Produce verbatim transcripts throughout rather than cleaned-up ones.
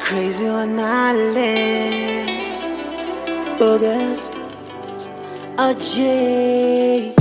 crazy when I live. Bogus, a J.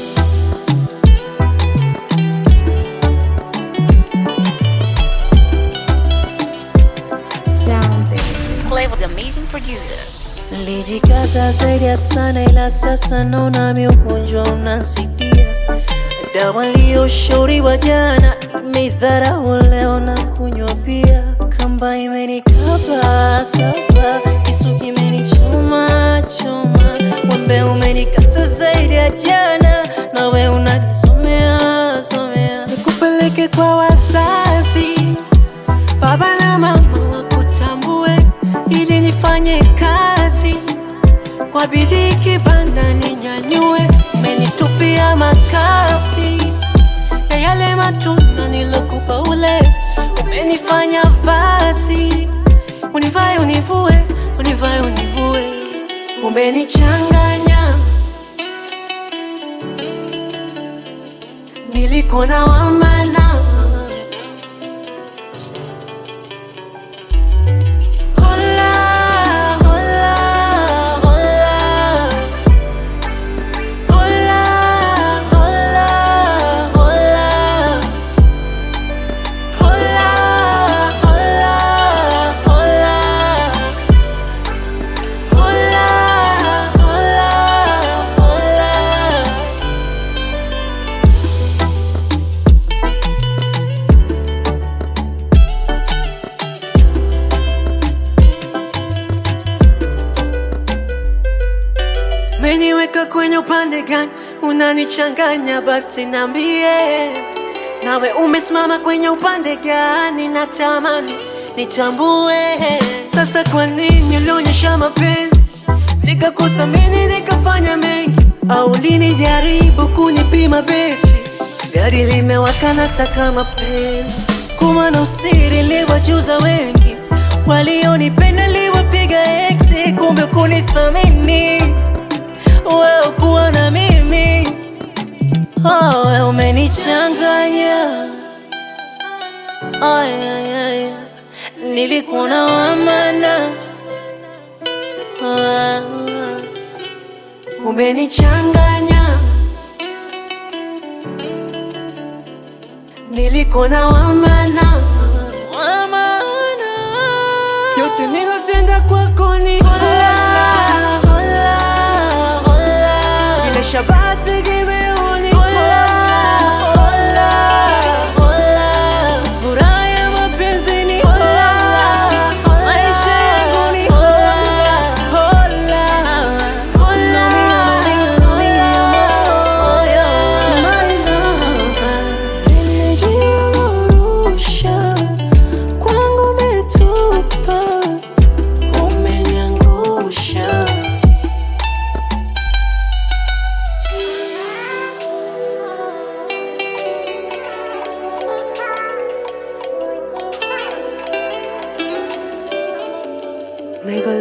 Sound baby. Play with the amazing producer. Nilijikaza zaidi ya sana ila sasa naona mi ugonjwa unansidia. Dawa niliyoshauriwa jana imedharau leo na kunywa pia. Kamba imenikaba kaba, kisu kimenichoma choma. Wembe umenikata zaidi ya jana, nawe unanisomea somea. Nikupeleke kwa wazazi, baba na mama wakutambue, ili nifanye kazi kwa bidii kibanda ninyanyue. Umenitupia makapi ya yale matunda nilokupa ule. Umenifanya vazi, univae univue, univae univue. Umenichanganya, nilikona wa maana. Umeniweka kwenye upande gani? Unanichanganya basi niambie. Nawe umesimama kwenye upande gani? Natamani nitambue. Sasa kwa nini ulionyesha mapenzi nikakuthamini nikafanya mengi? Au linijaribu kunipima beki? Gari limewaka nataka mapenzi. Sukuma na usiri liwajuza wengi, walionipenda liwapiga ex. Kumbe kunithamini wewe kuwa na mimi. Oh, wewe umenichanganya. Ay, ay, ay. Nilikuona wa maana. Ah, umenichanganya. Nilikuona wa maana. Wa maana. Yote nilotenda kwako ni hola, hola, hola. Ile shabati gimeoni hola, hola, hola. Furaha ya mapenzi ni hola, maisha yangu ni hola, hola, hola, hola. My lover, nimejirusha kwangu umetupa, umeniangusha. Nego